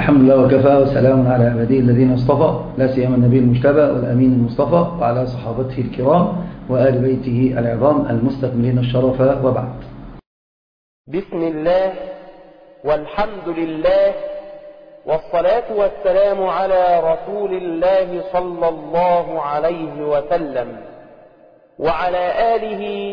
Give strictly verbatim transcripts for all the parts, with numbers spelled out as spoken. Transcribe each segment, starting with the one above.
الحمد لله وكفى وسلام على عباده الذين اصطفى، لا سيما النبي المجتبى والأمين المصطفى وعلى صحابته الكرام وآل بيته العظام المستكملين الشرف، وبعد. بسم الله والحمد لله والصلاة والسلام على رسول الله صلى الله عليه وسلم وعلى آله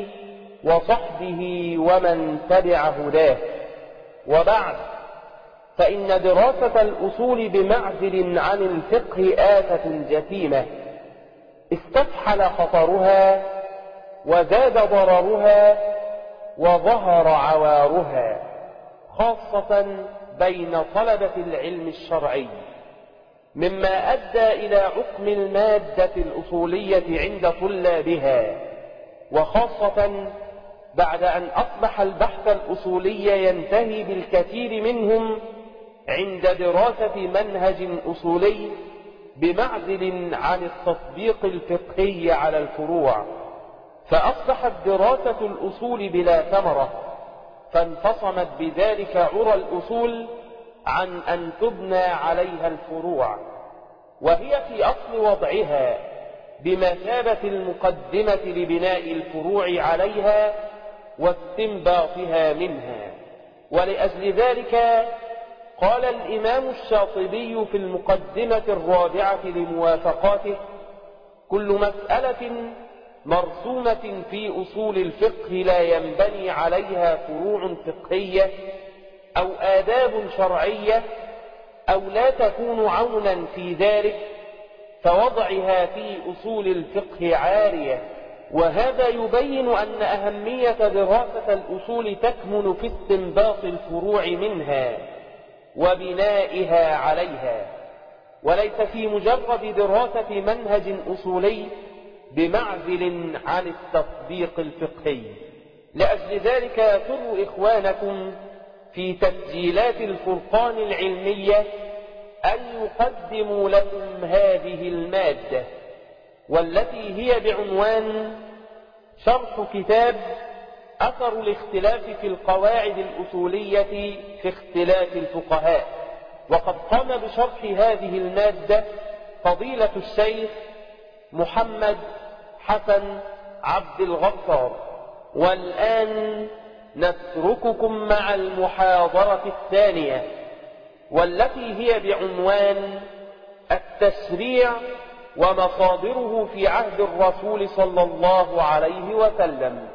وصحبه ومن تبع هداه، وبعد، فإن دراسة الأصول بمعزل عن الفقه آفة جسيمة استفحل خطرها وزاد ضررها وظهر عوارها، خاصة بين طلبة العلم الشرعي، مما أدى إلى عقم المادة الأصولية عند طلابها، وخاصة بعد أن أصبح البحث الأصولي ينتهي بالكثير منهم عند دراسة منهج أصولي بمعزل عن التطبيق الفقهي على الفروع، فأصبحت دراسة الأصول بلا ثمرة، فانفصمت بذلك عرى الأصول عن أن تبنى عليها الفروع، وهي في أصل وضعها بمثابة المقدمة لبناء الفروع عليها واستنباطها منها. ولأجل ذلك قال الإمام الشاطبي في المقدمة الرابعة لموافقاته: كل مسألة مرسومة في أصول الفقه لا ينبني عليها فروع فقهية أو آداب شرعية أو لا تكون عونا في ذلك، فوضعها في أصول الفقه عارية. وهذا يبين أن أهمية دراسة الأصول تكمن في استنباط الفروع منها وبنائها عليها، وليس في مجرد دراسة منهج أصولي بمعزل عن التطبيق الفقهي. لأجل ذلك يسر إخوانكم في تسجيلات الفرقان العلمية أن يقدموا لكم هذه المادة، والتي هي بعنوان شرح كتاب أثر الاختلاف في القواعد الأصولية في اختلاف الفقهاء. وقد قام بشرح هذه المادة فضيلة الشيخ محمد حسن عبد الغفار. والآن نترككم مع المحاضرة الثانية، والتي هي بعنوان التشريع ومصادره في عهد الرسول صلى الله عليه وسلم.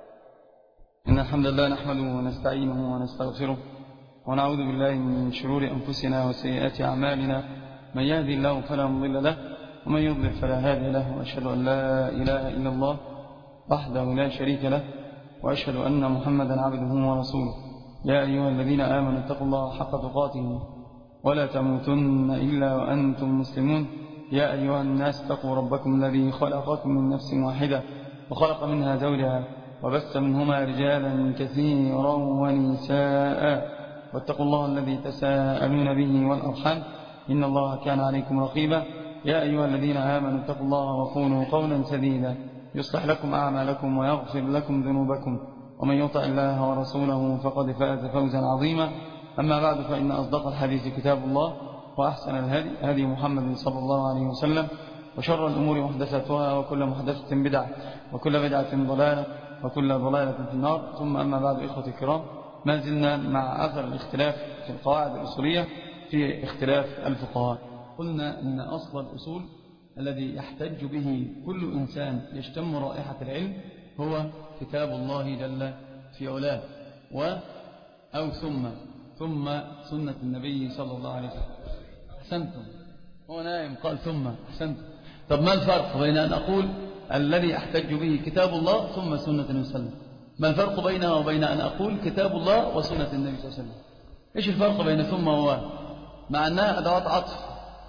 إن الحمد لله نحمده ونستعينه ونستغفره ونعوذ بالله من شرور أنفسنا وسيئات أعمالنا، من يهدي الله فلا مضل له ومن يضلل فلا هادي له، وأشهد أن لا إله إلا الله وحده لا شريك له، وأشهد أن محمدا عبده ورسوله. يا أيها الذين آمنوا اتقوا الله حق تقاته ولا تموتن إلا وأنتم مسلمون. يا أيها الناس اتقوا ربكم الذي خلقكم من نفس واحدة وخلق منها زوجها وبث منهما رجالا كثيرا ونساء، واتقوا الله الذي تساءلون به والأرحام إن الله كان عليكم رقيبا. يا أيها الذين آمنوا اتقوا الله وقولوا قولا سديدا يصلح لكم أعمالكم ويغفر لكم ذنوبكم، ومن يطع الله ورسوله فقد فاز فوزا عظيما. أما بعد، فإن أصدق الحديث كتاب الله، وأحسن الهدي هدي محمد صلى الله عليه وسلم، وشر الأمور محدثاتها، وكل محدثة بدعة، وكل بدعة ضلالة، وكل ضلالة في النار. ثم أما بعد، إخوتي الكرام، ما زلنا مع أثر الاختلاف في القواعد الأصولية في اختلاف الفقهاء. قلنا أن أصل الأصول الذي يحتج به كل إنسان يشتم رائحة العلم هو كتاب الله جل في علاه، و أو ثم ثم سنة النبي صلى الله عليه وسلم. أحسنتم، هو نائم قال ثم. أحسنتم. طب ما الفرق بين أن أقول الذي أحتج به كتاب الله ثم سنة النبي صلى الله عليه وسلم؟ ما الفرق بينها وبين أن أقول كتاب الله وسنة النبي صلى الله عليه وسلم؟ إيش الفرق بين ثم و؟ مع أنها أدوات عطف.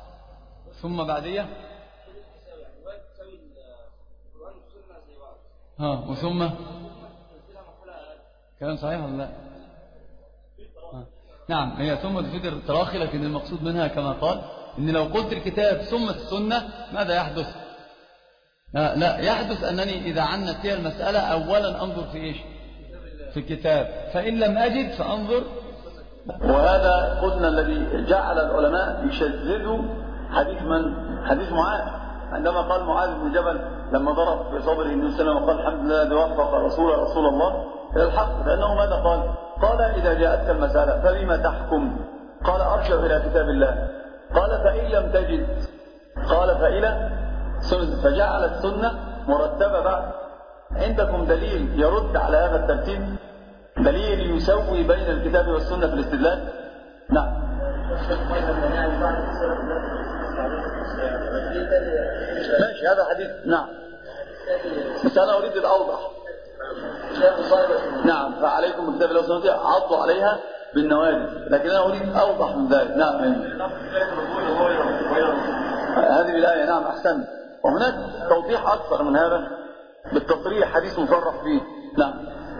ثم بعدية ها، وثم كلام صحيح ولا لا؟ نعم، هي ثم تفيد التراخي، لكن المقصود منها كما قال إن لو قلت الكتاب ثم السنة ماذا يحدث؟ لا, لا يحدث أنني إذا عنت لي المسألة أولا أنظر في إيش؟ في الكتاب، فإن لم أجد فأنظر وهذا قلنا الذي جعل العلماء يشددوا حديث من؟ حديث معاذ، عندما قال معاذ بن جبل لما ضرب في صدره النبي صلى الله عليه وسلم وقال الحمد لله الذي وفق رسول رسول الله الى الحق، لانه ماذا قال؟ قال اذا جاءتك المساله فبما تحكم؟ قال ارجع الى كتاب الله. قال فان لم تجد قال فإلى سنة، فجعل السنة مرتبة بعد. عندكم دليل يرد على هذا الترتيب؟ دليل يسوي بين الكتاب والسنة في الاستدلال؟ نعم. ماشي هذا حديث. نعم بس أنا أريد الأوضح. نعم فعليكم بكتاب الله والسنة عضوا عليها بالنوادي، لكن أنا أريد أوضح من ذلك. نعم هذه الآية. نعم أحسن. وهناك توضيح أكثر من هذا بالتصريح، حديث مصرح فيه. نعم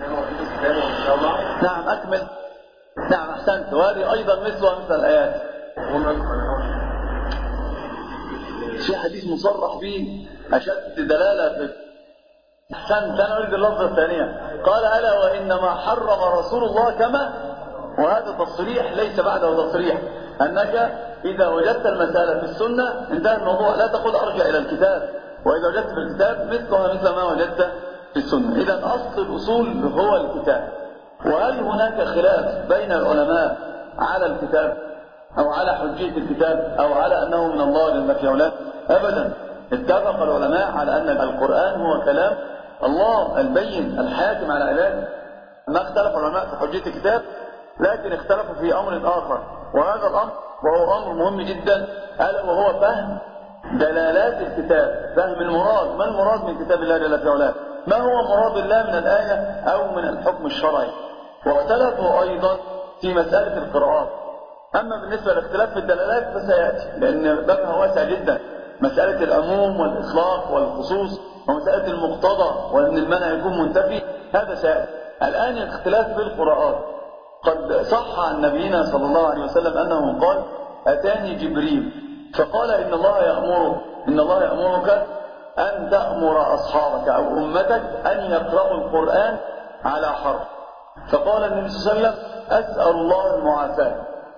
نعم أكمل. نعم أحسنت. وهذه أيضا مثلها مثل الآيات. في حديث مصرح فيه أشد دلالة في. أحسنت. أنا أريد اللفظة الثانية. قال ألا وإنما حرم رسول الله كما، وهذا تصريح ليس بعده تصريح، أنك إذا وجدت المسألة في السنة انتهى الموضوع، لا تقول أرجع إلى الكتاب، وإذا وجدت في الكتاب مثلها مثل ما وجدت في السنة. إذا أصل الأصول هو الكتاب. وهل هناك خلاف بين العلماء على الكتاب أو على حجية الكتاب أو على أنه من الله لما في أولاد؟ أبدا. اتفق العلماء على أن القرآن هو كلام الله البين الحاكم على عباده. ما اختلف العلماء في حجية الكتاب، لكن اختلفوا في أمر آخر، وهذا الأمر وهو أمر مهم جدا، ألا وهو فهم دلالات الكتاب، فهم المراد. ما المراد من كتاب الله جل وعلا؟ ما هو مراد الله من الآية أو من الحكم الشرعي؟ واختلفوا أيضا في مسألة القراءات. أما بالنسبة لاختلاف في الدلالات فسيأتي، لأن بابها واسع جدا. مسألة العموم والإطلاق والخصوص ومسألة المقتضى وأن المنع يكون منتفي، هذا سيأتي. الآن الاختلاف في القراءات. قد صح عن نبينا صلى الله عليه وسلم أنه قال أتاني جبريل فقال إن الله يأمرك إن الله يأمرك أن تأمر أصحابك أو أمتك أن يقرأوا القرآن على حرف. فقال النبي صلى الله عليه وسلم أسأل الله المعافاة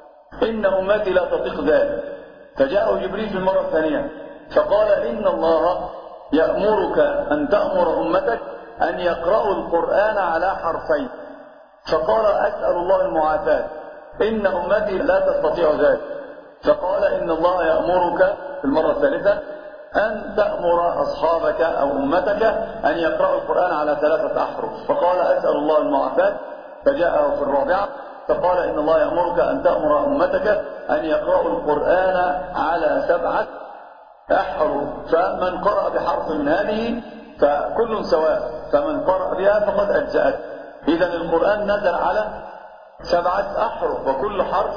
إن أمتي لا تطيق ذلك. فجاءه جبريل في المرة الثانية فقال إن الله يأمرك أن تأمر أمتك أن يقرأوا القرآن على حرفين. فقال أسأل الله المعافاة إن أمتي لا تستطيع ذلك. فقال إن الله يأمرك في المرة الثالثة أن تأمر أصحابك أو أمتك أن يقرأوا القرآن على ثلاثة أحرف. فقال أسأل الله المعافاة. فجاءه في الرابعة فقال إن الله يأمرك أن تأمر أمتك أن يقرأوا القرآن على سبعة أحرف. فمن قرأ بحرف من هذه فكل سواء، فمن قرأ بها فقد أجزأت. إذن القرآن نزل على سبعة أحرف وكل حرف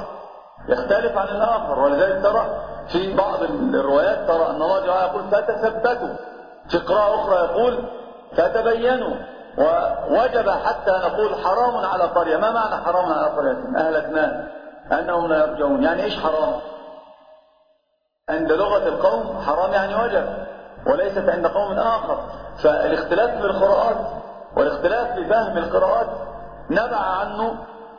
يختلف عن الآخر. ولذلك ترى في بعض الروايات ترى أن الله تعالى يقول فتثبتوا، في قراءة أخرى يقول فتبينوا. ووجب حتى نقول حرام على قرية. ما معنى حرام على قرية؟ أهلكناه أنهم لا يرجعون. يعني إيش حرام؟ عند لغة القوم حرام يعني وجب، وليست عند قوم آخر. فالاختلاف في القراءات والاختلاف في فهم القراءات نبع عنه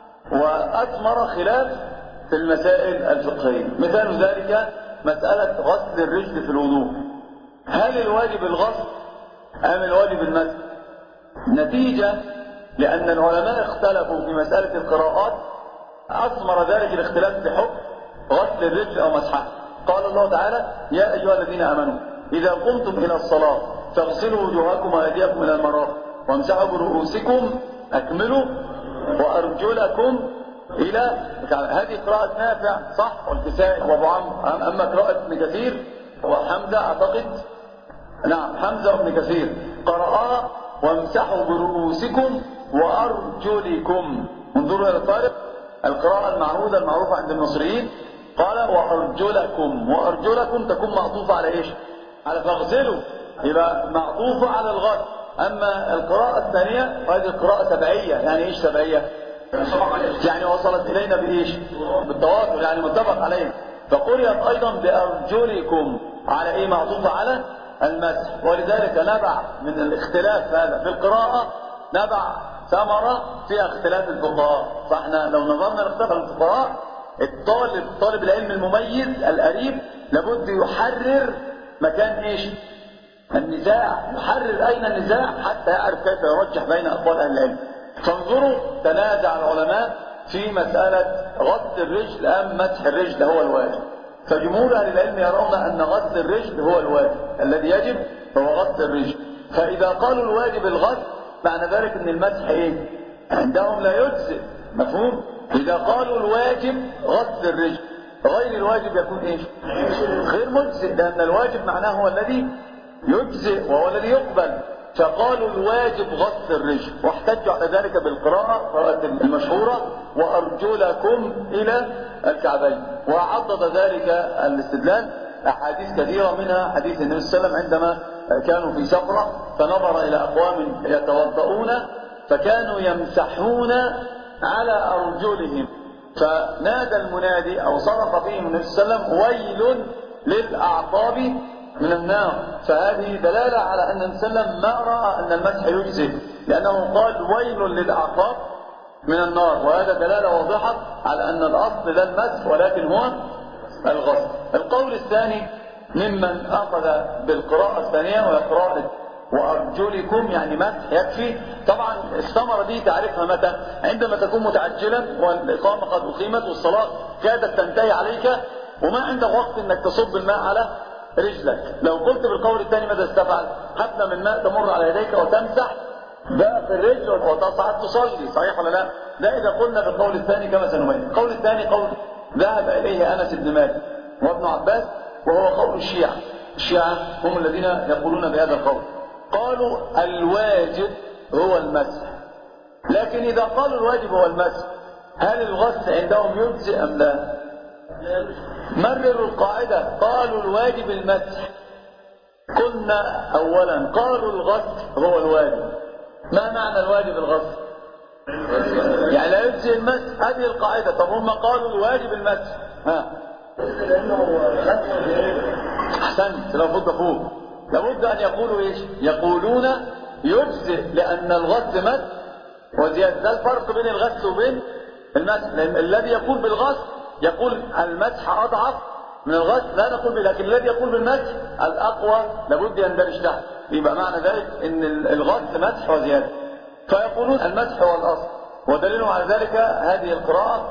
وأثمر خلاف في المسائل الفقهية. مثال ذلك مسألة غسل الرجل في الوضوء. هل الواجب الغسل أم الواجب المسح؟ نتيجة لأن العلماء اختلفوا في مسألة القراءات أثمر ذلك الاختلاف في حكم غسل الرجل أو مسحها. قال الله تعالى يا أيها الذين آمنوا إذا قمتم إلى الصلاة فاغسلوا وجوهكم وأيديكم إلى المرافق وامسحوا برؤوسكم أكملوا وأرجلكم إلى. هذه قراءة نافع صح والكسائي وأبو عمرو. أما قراءة ابن كثير وحمزة أعتقد نعم حمزة وابن كثير قرأ وامسحوا برؤوسكم وأرجلكم. انظروا إلى الفارق. القراءة المعهودة المعروفة عند المصريين قال وأرجلكم، وأرجلكم تكون معطوفة على إيش؟ على فاغسلوا، يبقى معطوفة على الغسل. أما القراءة الثانية وهذه قراءة سبعية. يعني إيش سبعية؟ يعني وصلت إلينا بإيش؟ بالتواصل، يعني متفق عليه. فقرئت أيضا بأرجلكم على إيه؟ معطوفة على المسح. ولذلك نبع من الاختلاف هذا في القراءة نبع ثمرة فيها اختلاف الفقهاء. فاحنا لو نظرنا لاختلاف الفقهاء، الطالب طالب العلم المميز القريب لابد يحرر مكان ايش؟ النزاع، يحرر اين النزاع حتى يعرف كيف يرجح بين اقوال اهل العلم. فانظروا تنازع العلماء في مسألة غسل الرجل ام مسح الرجل هو الواجب. فجمهور اهل العلم يرون ان غسل الرجل هو الواجب، الذي يجب هو غسل الرجل. فاذا قالوا الواجب الغسل معنى ذلك ان المسح ايه؟ عندهم لا يجزئ. مفهوم؟ اذا قالوا الواجب غسل الرجل غير الواجب يكون ايش؟ غير مجزئ، لان الواجب معناه هو الذي يجزئ وهو الذي يقبل. فقالوا الواجب غسل الرجل، واحتجوا على ذلك بالقراءة قراءة المشهورة وأرجلكم إلى الكعبين. وعضد ذلك الاستدلال أحاديث كثيرة، منها حديث النبي صلى الله عليه وسلم عندما كانوا في سفرة فنظر إلى أقوام يتوضؤون فكانوا يمسحون على أرجلهم، فنادى المنادي أو صرخ فيهم النبي صلى الله عليه وسلم ويل للأعقاب من النار. فهذه دلالة على أن النبي صلى الله عليه وسلم ما رأى أن المسح يجزئ، لأنه قال ويل للأعقاب من النار، وهذا دلالة واضحة على أن الأصل لا المسح ولكن هو الغسل. القول الثاني ممن أخذ بالقراءة الثانية وهي قراءة وأرجلكم يعني مسح يكفي. طبعا الثمرة دي تعرفها متى؟ عندما تكون متعجلا والإقامة قد أقيمت والصلاة كادت تنتهي عليك وما عندك وقت أنك تصب الماء على رجلك. لو قلت بالقول الثاني ماذا استفعل؟ حفنة من ماء تمر على يديك وتمسح بقى في الرجل وتصعد تصلي، صحيح ولا لا؟ ده إذا قلنا بالقول الثاني كما سنبين. القول الثاني قول ذهب إليه أنس بن مالك وابن عباس، وهو قول الشيعة. الشيعة هم الذين يقولون بهذا القول، قالوا الواجب هو المسح. لكن إذا قالوا الواجب هو المسح هل الغسل عندهم يجزئ أم لا؟ مرروا القاعدة، قالوا الواجب المسح. قلنا أولا قالوا الغسل هو الواجب. ما معنى الواجب الغسل؟ يعني لا يجزئ المسح، هذه القاعدة. طب هم قالوا الواجب المسح، ها أحسنت، لابد فوق لابد أن يقولوا إيش؟ يقولون يجزئ، لأن الغسل مسح وزيادة. ده الفرق بين الغسل وبين المسح، لأن الذي يقول بالغسل يقول المسح أضعف من الغسل، لا نقول به، لكن الذي يقول بالمسح الأقوى لابد يندرج تحت. يبقى معنى ذلك أن الغسل مسح وزيادة، فيقولون المسح هو الأصل. ودليلهم على ذلك هذه القراءة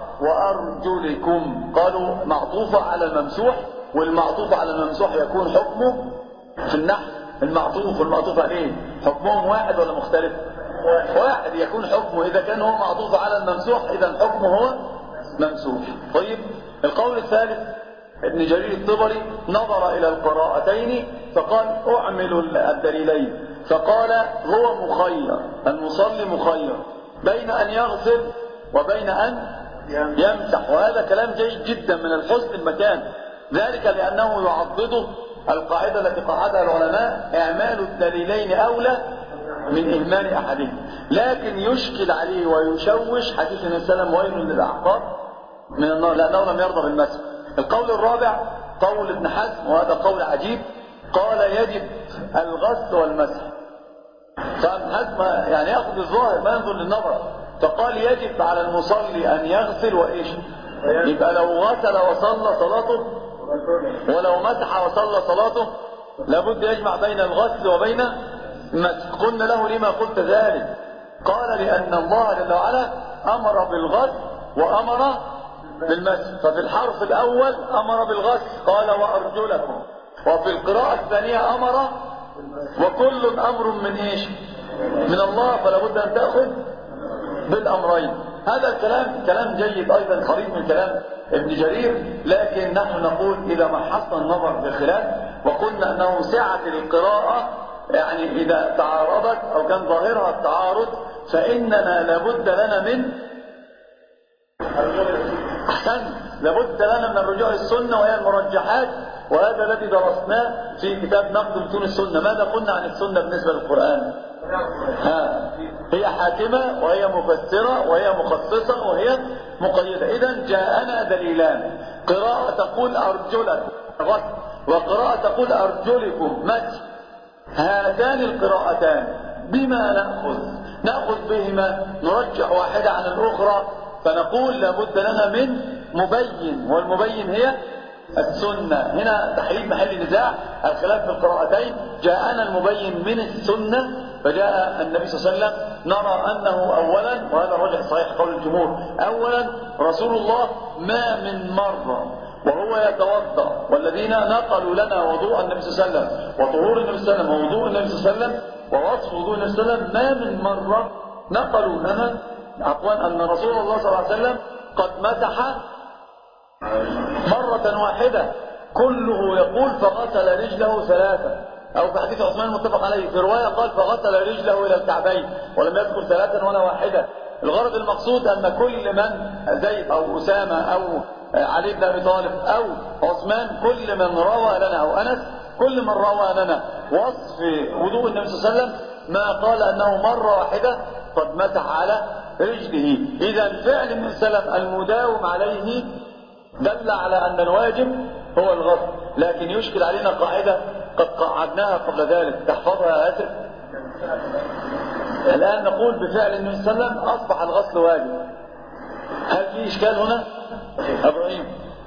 وأرجلكم، قالوا معطوفة على الممسوح، والمعطوف على الممسوح يكون حكمه في النحو المعطوف والمعطوف عليه حكمهم واحد ولا مختلف؟ واحد. يكون حكمه إذا كان هو معطوف على الممسوح إذا حكمه هو ممسوح. طيب القول الثالث ابن جرير الطبري نظر إلى القراءتين فقال أعمل الدليلين، فقال هو مخير، المصلي مخير بين أن يغسل وبين أن يمسح. وهذا كلام جيد جدا من الحسن المكان، ذلك لأنه يعضده القاعدة التي قاعدها العلماء اعمال الدليلين أولى من إهمال أحدهم. لكن يشكل عليه ويشوش حديث النبي صلى الله عليه وسلم ويل للأعقاب من النار، لأنه لم يرضى بالمسح. القول الرابع قول ابن حزم، وهذا قول عجيب، قال يجب الغسل والمسح. فابن حزم يعني يأخذ الظاهر ما ينظر للنظر، فقال يجب على المصلي أن يغسل وإيش؟ يبقى لو غسل وصلى صلاته ولو مسح وصلى صلاته لابد يجمع بين الغسل وبين المسح. قلنا له لما قلت ذلك؟ قال لأن الله جل وعلا أمر بالغسل وأمر بالمسح، ففي الحرف الأول أمر بالغسل قال وأرجلكم، وفي القراءة الثانية أمر، وكل أمر من إيش؟ من الله، فلا بد أن تأخذ بالأمرين. هذا الكلام كلام جيد أيضا قريب من كلام ابن جرير، لكن نحن نقول إذا محصنا النظر بالخلاف وقلنا أنه سعة القراءة يعني إذا تعارضت أو كان ظاهرها التعارض فإننا لابد لنا من أحسن لابد لنا من الرجوع السنة وهي المرجحات، وهذا الذي درسناه في كتاب نقد متون السنة. ماذا قلنا عن السنة بالنسبة للقرآن؟ ها هي حاكمة وهي مفسرة وهي مخصصة وهي مقيدة. إذن جاءنا دليلان، قراءة تقول أرجلكم غسل وقراءة تقول أرجلكم مسح. هاتان القراءتان بما نأخذ؟ نأخذ بهما نرجح واحدة عن الأخرى، فنقول لابد لنا من مبين، والمبين هي السنة. هنا تحريم محل نزاع، الخلاف في القراءتين. جاءنا المبين من السنة، فجاء النبي صلى الله عليه وسلم نرى أنه أولا، وهذا الرجح صحيح قول الجمهور، أولا رسول الله ما من مرة وهو يتوضأ، والذين نقلوا لنا وضوء النبي صلى الله عليه وسلم وطهور النبي صلى الله عليه وسلم ووضوء النبي صلى الله عليه وسلم ووصف وضوء النبي صلى الله عليه وسلم، ما من مرة نقلوا لنا عفوا أن رسول الله صلى الله عليه وسلم قد مسح مرة واحدة، كله يقول فغسل رجله ثلاثة، أو في حديث عثمان المتفق عليه في رواية قال فغسل رجله إلى الكعبين، ولم يذكر ثلاثا ولا واحدة. الغرض المقصود أن كل من زيد أو أسامة أو علي بن أبي طالب أو عثمان، كل من روى لنا أو أنس، كل من روى لنا وصف وضوء النبي صلى الله عليه وسلم ما قال أنه مرة واحدة قد مسح على رجله. إذا فعل النبي صلى الله عليه وسلم المداوم عليه دل على أن الواجب هو الغسل، لكن يشكل علينا قاعدة قد قعدناها قبل ذلك، تحفظها آسف. الآن نقول بفعل النبي صلى الله عليه وسلم أصبح الغسل واجب، هل في إشكال هنا؟ إبراهيم،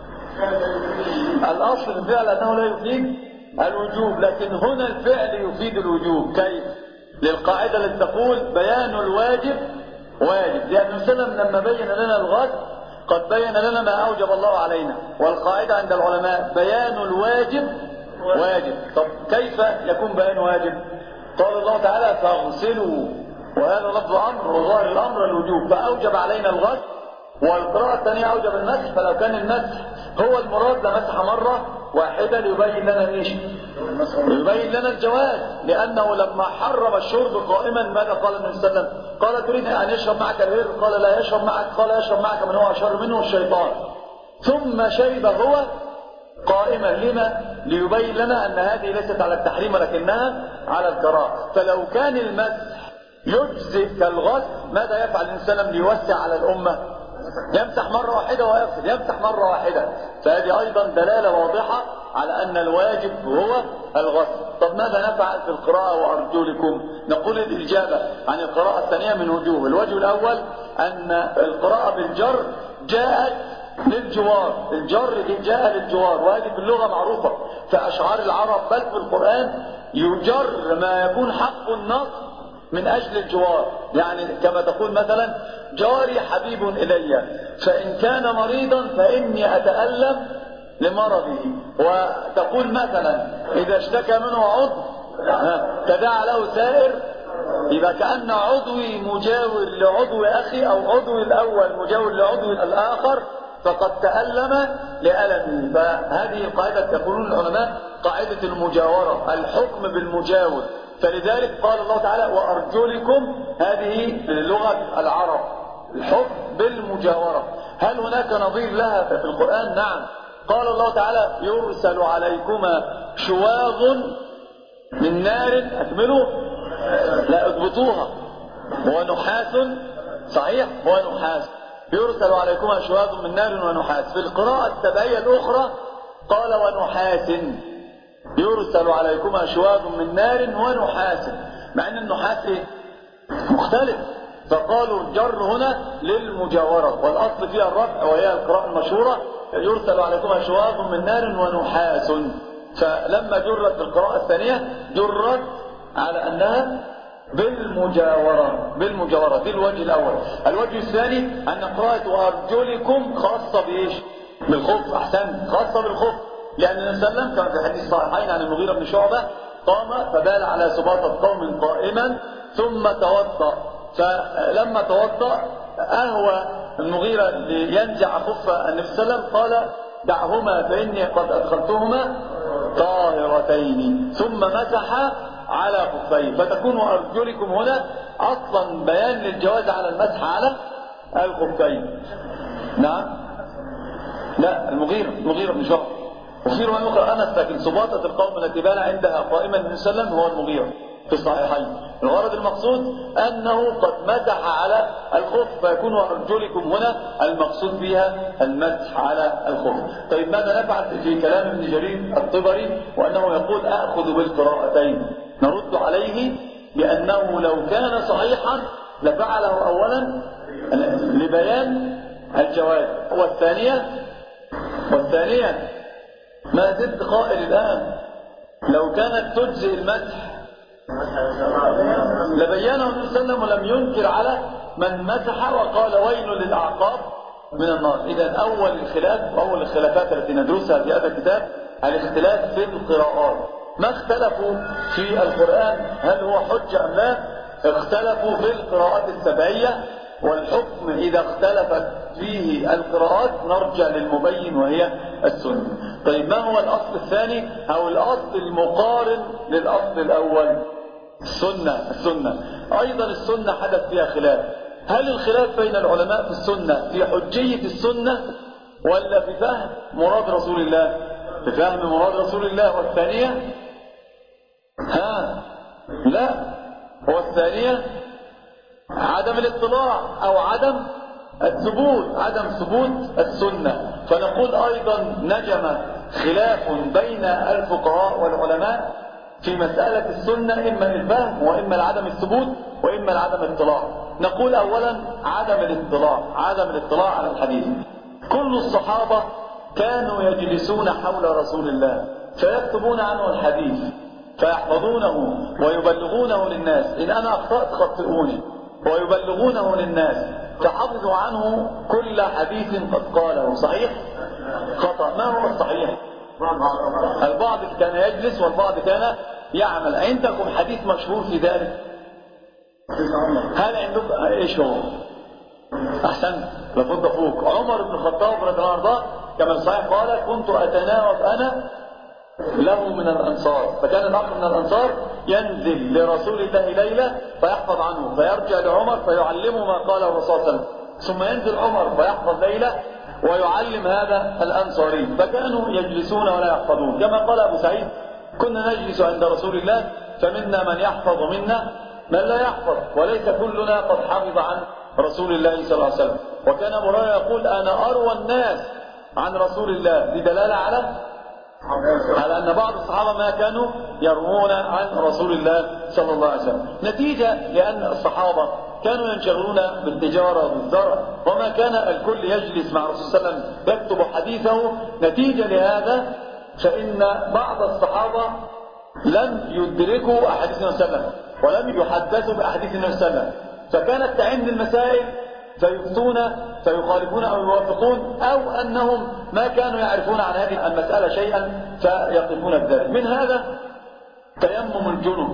الأصل في الفعل أنه لا يفيد الوجوب، لكن هنا الفعل يفيد الوجوب. كيف؟ للقاعدة التي تقول بيان الواجب واجب، لأن النبي صلى الله عليه وسلم لما بين لنا الغسل قد بين لنا ما أوجب الله علينا، والقاعدة عند العلماء بيان الواجب واجب. طب كيف يكون بيان واجب؟ قال الله تعالى فاغسلوا، وهذا لفظ أمر وظاهر الأمر الوجوب، فأوجب علينا الغسل، والقراءة الثانية أوجب المسح، فلو كان المسح هو المراد لمسح مرة واحدة ليبين لنا ايش؟ يبين لنا الجواز، لأنه لما حرم الشرب قائما ماذا قال النبي صلى الله عليه وسلم؟ قال تريد أن يشرب معك الهر؟ قال لا يشرب معك، قال يشرب معك من هو أشر منه الشيطان، ثم شرب هو قائما. لما؟ ليبين لنا أن هذه ليست على التحريم ولكنها على الكراهة. فلو كان المسح يجزئ كالغسل ماذا يفعل الإنسان ليوسع على الأمة؟ يمسح مرة واحدة ويغسل، يمسح مرة واحدة، فهذه أيضا دلالة واضحة على أن الواجب هو الغسل. طب ماذا نفعل في القراءة وأرجلكم؟ نقول الإجابة عن القراءة الثانية من وجوه. الوجه الأول أن القراءة بالجر جاءت للجوار، الجر جاء للجوار، وهذه في اللغة معروفة في أشعار العرب، بل في القرآن يجر ما يكون حق النص من أجل الجوار. يعني كما تقول مثلا جاري حبيب إلي، فإن كان مريضا فإني أتألم لمرضه. وتقول مثلا إذا اشتكى منه عضو تداعى له سائر، يبقى كأن عضوي مجاور لعضو أخي، أو عضوي الأول مجاور لعضو الآخر، فقد تألم لألمه. فهذه القاعدة يقولون العلماء قاعدة المجاورة، الحكم بالمجاور. فلذلك قال الله تعالى وأرجلكم، هذه لغة العرب الحكم بالمجاورة. هل هناك نظير لها في القرآن؟ نعم، قال الله تعالى يرسل عليكما شواظ من نار، أكملوا لا اضبطوها، ونحاس، صحيح ونحاس، يرسل عليكما شواظ من نار ونحاس. في القراءة التبعية الأخرى قال ونحاس، يرسل عليكما شواظ من نار ونحاس، مع ان النحاس مختلف، فقالوا الجر هنا للمجاورة، والأصل فيها الرفع، وهي القراءة المشهورة يرسل عليكما شواظ من نار ونحاس. فلما جرت في القراءة الثانية جرت على أنها بالمجاورة، بالمجاورة. دي الوجه الأول. الوجه الثاني أن قراءة وأرجلكم خاصة بإيش؟ بالخف. أحسن، خاصة بالخف، لأن النبي صلى الله عليه وسلم كما في الحديث الصحيحين عن المغيرة بن شعبة قام فبال على سباطة قوم قائما ثم توضأ، فلما توضأ أهوى المغيرة لينزع خف النبي صلى الله عليه وسلم، قال دعهما فإني قد أدخلتهما طاهرتين، ثم مسح على خفيه. فتكون أرجلكم هنا أصلا بيان للجواز على المسح على الخفين. نعم، لا، المغيرة المغيرة بن شعبة، وفي رواية أخرى أنس، لكن سباطة القوم التي بال عندها قائما النبي صلى الله عليه وسلم هو المغيرة في الصحيحين. الغرض المقصود أنه قد مسح على الخف، فيكون أرجلكم هنا المقصود بها المسح على الخف. طيب ماذا نفعل في كلام ابن جرير الطبري وأنه يقول أخذ بالقراءتين؟ نرد عليه بأنه لو كان صحيحا لفعله أولا لبيان الجواز. والثانية والثانية ما زلت قائل الآن لو كانت تجزئ المسح لبيانه النبي صلى الله عليه وسلم ولم ينكر على من مسح وقال ويل للأعقاب من النار. إذا أول الخلاف وأول الخلافات التي ندرسها في هذا الكتاب الاختلاف في القراءات. ما اختلفوا في القرآن هل هو حجة أم لا؟ اختلفوا في القراءات السبعية، والحكم إذا اختلفت فيه القراءات نرجع للمبين وهي السنة. طيب ما هو الأصل الثاني أو الأصل المقارن للأصل الأول؟ السنة. السنة أيضا السنة حدث فيها خلاف. هل الخلاف بين العلماء في السنة في حجية السنة ولا في فهم مراد رسول الله؟ في فهم مراد رسول الله. والثانية ها لا والثانية عدم الاطلاع أو عدم الثبوت، عدم ثبوت السنة. فنقول أيضا نجم خلاف بين الفقهاء والعلماء في مسألة السنة، إما الفهم وإما لعدم الثبوت وإما لعدم الاطلاع. نقول أولا عدم الاطلاع، عدم الاطلاع على الحديث. كل الصحابة كانوا يجلسون حول رسول الله فيكتبون عنه الحديث فيحفظونه ويبلغونه للناس، إن أنا أخطأت خطئوني، ويبلغونه للناس فحفظوا عنه كل حديث قد قاله. صحيح؟ خطأ. ما هو الصحيح؟ البعض كان يجلس والبعض كان يعمل. عندكم حديث مشهور في ذلك؟ هل عندكم ايش هو؟ احسن لفض فوق. عمر بن الخطاب رضي الله عنه كما صحيح قال كنت اتناوب انا له من الانصار، فكان الاخ من الانصار ينزل لرسول الله ليله فيحفظ عنه فيرجع لعمر فيعلمه ما قاله الرسول صلى الله عليه وسلم، ثم ينزل عمر فيحفظ ليله ويعلم هذا الأنصاري، فكانوا يجلسون ولا يحفظون. كما قال أبو سعيد كنا نجلس عند رسول الله فمنا من يحفظ ومنا من لا يحفظ، وليس كلنا قد حفظ عن رسول الله صلى الله عليه وسلم. وكان أبو هريرة يقول أنا أروى الناس عن رسول الله، لدلالة على على أن بعض الصحابة ما كانوا يروون عن رسول الله صلى الله عليه وسلم، نتيجة لأن الصحابة كانوا ينشغلون بالتجارة وبالزرع وما كان الكل يجلس مع رسول الله صلى الله عليه وسلم يكتب حديثه. نتيجة لهذا فإن بعض الصحابة لم يدركوا أحاديث النبي صلى الله عليه وسلم ولم يحدثوا بأحاديث النبي صلى الله عليه وسلم، فكانت تعند المسائل فيفتون فيخالفون أو يوافقون، أو أنهم ما كانوا يعرفون عن هذه المسألة شيئا فيقفون بذلك. من هذا تيمم الجنب.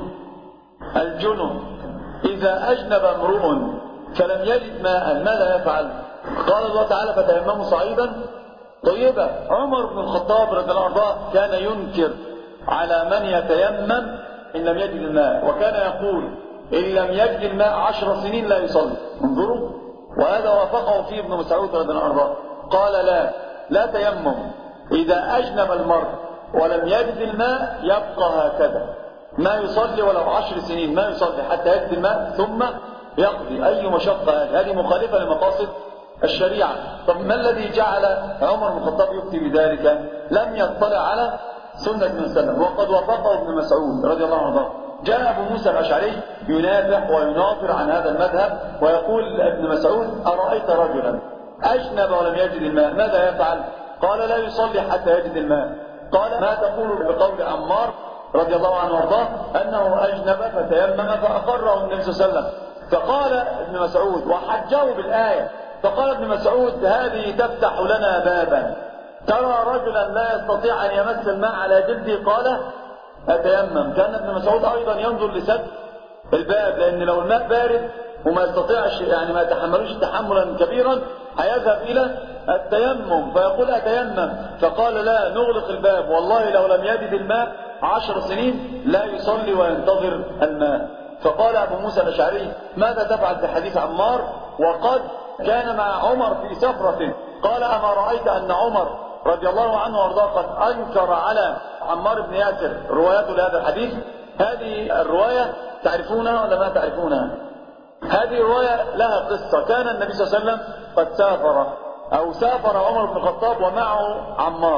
الجنب إذا أجنب امرؤ فلم يجد ماء ماذا يفعل؟ قال الله تعالى فتيمموا صعيدا طيبا. عمر بن الخطاب رضي الله عنه كان ينكر على من يتيمم إن لم يجد الماء، وكان يقول إن لم يجد الماء عشر سنين لا يصلي. انظروا، وهذا وافقه فيه ابن مسعود رضي الله عنه قال لا لا تيمم إذا أجنب المرء ولم يجد الماء يبقى هكذا ما يصلي ولو عشر سنين ما يصلي حتى يجد الماء ثم يقضي. أي مشقة هذه؟ هذه مخالفة لمقاصد الشريعة. طب ما الذي جعل عمر بن الخطاب يفتي بذلك؟ لم يطلع على سنة ابن سلم، وقد وافقه ابن مسعود رضي الله عنه. جاء أبو موسى الأشعري ينافح ويناظر عن هذا المذهب ويقول ابن مسعود أرأيت رجلا أجنب ولم يجد الماء ماذا يفعل؟ قال لا يصلي حتى يجد الماء. قال ما تقول بقول عمار رضي الله عنه وارضاه أنه أجنب فتيمم فأقره النبي صلى الله عليه وسلم. فقال ابن مسعود وحجه بالآية، فقال ابن مسعود هذه تفتح لنا بابا، ترى رجلا لا يستطيع أن يمس الماء على جلده قال أتيمم. كان ابن مسعود أيضا ينظر لسد الباب، لأن لو الماء بارد وما يستطيعش يعني ما يتحملوش تحملا كبيرا هيذهب إلى التيمم فيقول أتيمم. فقال لا نغلق الباب، والله لو لم يجد الماء عشر سنين لا يصلي وينتظر الماء. فقال أبو موسى الأشعري ماذا تفعل في حديث عمار وقد كان مع عمر في سفرة؟ قال أما رأيت أن عمر رضي الله عنه وارضاه قد أنكر على عمار بن ياسر روايته لهذا الحديث؟ هذه الرواية تعرفونها ولا ما تعرفونها؟ هذه رواية لها قصة. كان النبي صلى الله عليه وسلم قد سافر أو سافر عمر بن الخطاب ومعه عمار،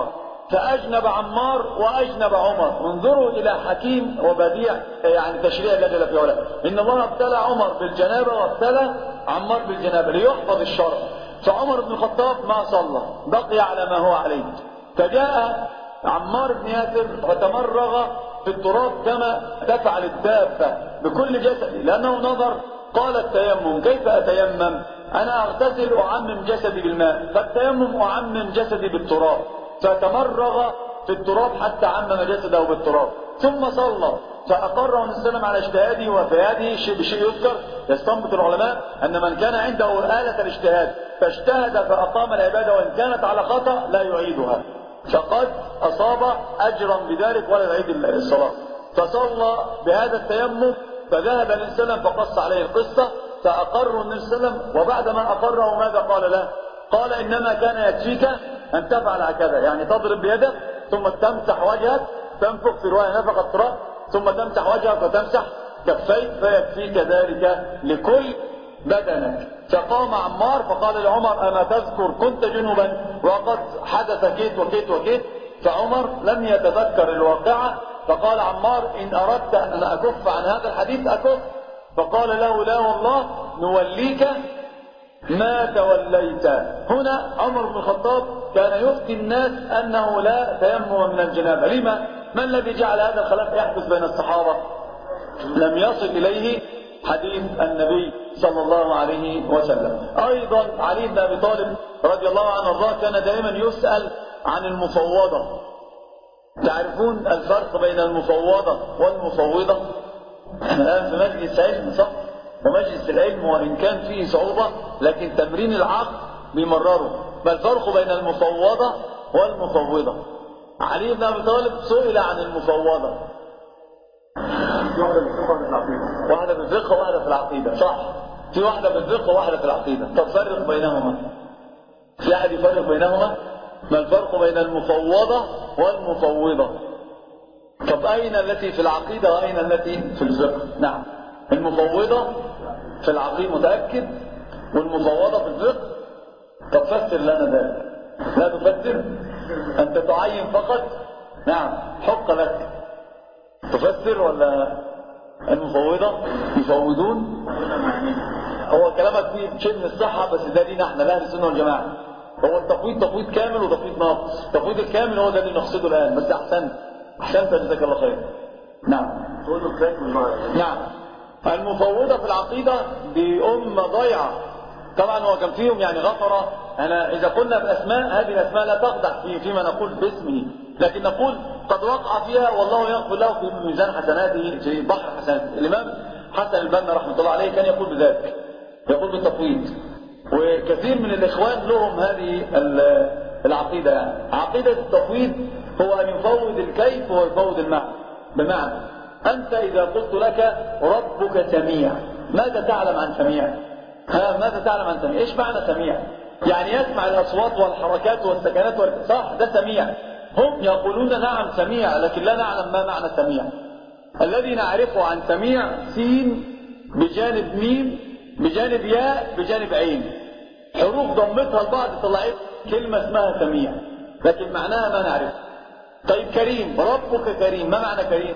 فأجنب عمار وأجنب عمر. انظروا إلى حكيم وبديع يعني تشريع الذي في علاه. إن الله ابتلى عمر بالجنابة وابتلى عمار بالجنابة ليحفظ الشرع. فعمر بن الخطاب ما صلى، بقي على ما هو عليه. فجاء عمار بن ياسر فتمرغ في التراب كما تفعل الدابة بكل جسده، لأنه نظر قال التيمم كيف أتيمم؟ أنا أغتسل أعمم جسدي بالماء، فالتيمم أعمم جسدي بالتراب. فتمرغ في التراب حتى عمم جسده بالتراب ثم صلى. فأقره النبي صلى الله عليه وسلم على اجتهاده، وفي هذه الشيء بشيء يذكر يستنبط العلماء أن من كان عنده آلة الاجتهاد فاجتهد فأقام العبادة وإن كانت على خطأ لا يعيدها، فقد أصاب أجرا بذلك ولا يعيد الصلاة. فصلى بهذا التيمم، فذهب النبي صلى الله عليه وسلم فقص عليه القصة، فأقره النبي صلى الله عليه وسلم. وبعد ما أقره ماذا قال له؟ قال إنما كان يكفيك أن تفعل هكذا، يعني تضرب بيدك ثم تمسح وجهك، تنفخ في رواية نفخ التراب، ثم تمسح وجهك وتمسح كفيك، فيكفيك ذلك لكل بدنك. فقام عمار فقال لعمر أما تذكر كنت جنبا وقد حدث كيت وكيت وكيت؟ فعمر لم يتذكر الواقعة، فقال عمار إن أردت أن أكف عن هذا الحديث أكف. فقال له لا والله نوليك ما توليت. هنا عمر بن الخطاب كان يفتي الناس أنه لا تيمم من الجنابة. لما؟ ما الذي جعل هذا الخلاف يحدث بين الصحابة؟ لم يصل إليه حديث النبي صلى الله عليه وسلم. أيضا علي بن أبي طالب رضي الله عنه وارضاه كان دائما يسأل عن المفوضة. تعرفون الفرق بين المفوضة والمفوضة؟ الآن في مجلس علم صح، ومجلس العلم وإن كان فيه صعوبة لكن تمرين العقل بيمرره. ما الفرق بين المفوضة والمفوضة؟ علي بن أبي طالب سئل عن المفوضة. واحدة في الفقه وواحدة في العقيدة، صح؟ في واحدة في الفقه وواحدة في العقيدة. طب فرق بينهما. في أحد يفرق بينهما؟ ما الفرق بين المفوضة والمفوضة؟ طب أين التي في العقيدة وأين التي في الفقه؟ نعم، المفوضة في العقيدة متأكد، والمفوضة في الفقه. طب فسر لنا ذلك. لا تفسر، أنت تعين فقط. نعم، حق لك تفسر. ولا المفوضة يفوضون؟ هو كلامك فيه شيء من الصحة، بس ده لينا احنا لأهل السنة والجماعة. هو التفويض تفويض كامل وتفويض ناقص. التفويض الكامل هو ده اللي نقصده الآن. بس أحسنت أحسنت جزاك الله خير. نعم نعم. المفوضة في العقيدة دي أمة ضيعة. طبعا هو كان فيهم يعني غفرة. أنا إذا قلنا بأسماء، هذه الأسماء لا تخدع في فيما نقول باسمه، لكن نقول قد وقع فيها والله يغفر له في ميزان حسناته في بحر حسناته. الإمام حسن البنا رحمه الله عليه كان يقول بذلك، يقول بالتفويض. وكثير من الإخوان لهم هذه العقيدة. يعني عقيدة التفويض هو أن يفوض الكيف ويفوض المعنى. بمعنى أنت إذا قلت لك ربك سميع، ماذا تعلم عن سميع؟ ها ماذا تعلم عن سميع؟ إيش معنى سميع؟ يعني يسمع الأصوات والحركات والسكنات وال... صح، ده سميع. هم يقولون نعم سميع، لكن لا نعلم ما معنى سميع. الذي نعرفه عن سميع سين بجانب ميم بجانب ياء بجانب عين، حروف ضمتها البعض طلعت كلمة اسمها سميع، لكن معناها ما نعرف. طيب كريم، ربك كريم، ما معنى كريم؟